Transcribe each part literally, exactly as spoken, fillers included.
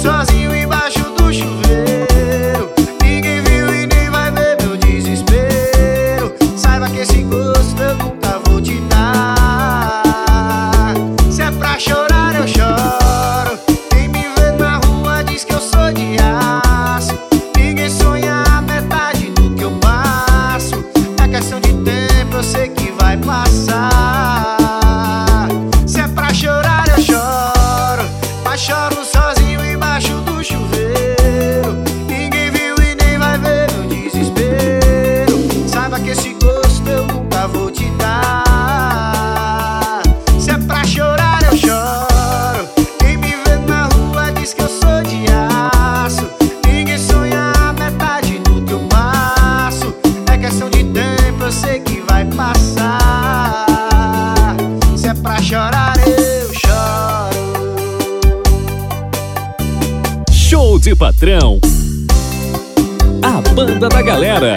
sozinho embaixo do chuveiro. Ninguém viu e nem vai ver meu desespero. Saiba que esse gosto eu nunca vou te dar. Se é pra chorar eu choro. Quem me vê na rua diz que eu sou de aço. Ninguém sonha a metade do que eu passo. É questão de tempo, eu sei que vai passar. Se é pra chorar eu choro, mas choro sozinho embaixo do chuveiro. Ninguém viu e nem vai ver meu desespero. Saiba que esse gosto eu nunca vou te dar. Se é pra chorar eu choro. Quem me vê na rua diz que eu sou de aço. Ninguém sonha a metade do que eu passo. É questão de tempo, eu sei que vai passar. Se é pra chorar eu choro. Show de Patrão, a banda da galera.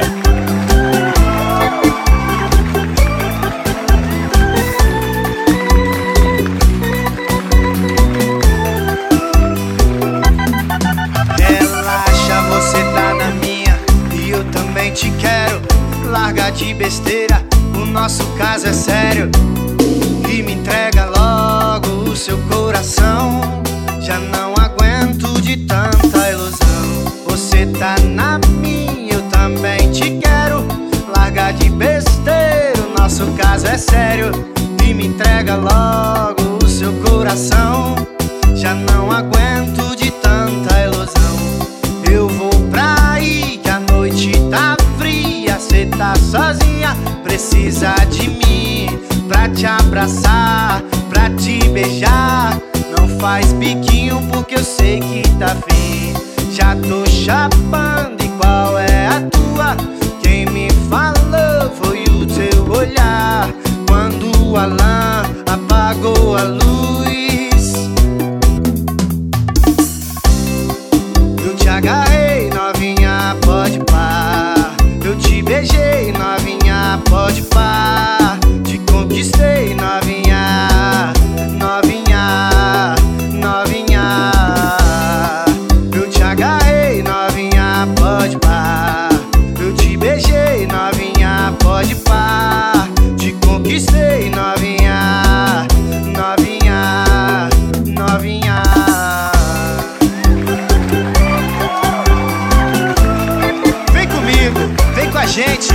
Relaxa, você tá na minha e eu também te quero. Larga de besteira, o nosso caso é sério. E me entrega logo o seu coração. Já não aguento de tanta ilusão. Você tá na minha, eu também te quero. Larga de besteira, o nosso caso é sério. E me entrega logo o seu coração. Já não aguento de tanta ilusão. Eu vou pra aí que a noite tá fria. Cê tá sozinha, precisa de mim pra te abraçar, pra te beijar. Não faz biquinho porque eu sei que tá fim. Já tô chapando e qual é a tua? Quem me falou foi o teu olhar. Quando o Alan apagou a luz, eu te agarrei, novinha, pode pá. Eu te beijei, novinha, pode pá. Te conquistei, novinha, novinha, novinha. Eu te agarrei, novinha, pode pá. Eu te beijei, novinha, pode pá. Te conquistei, novinha, novinha, novinha. Vem comigo, vem com a gente.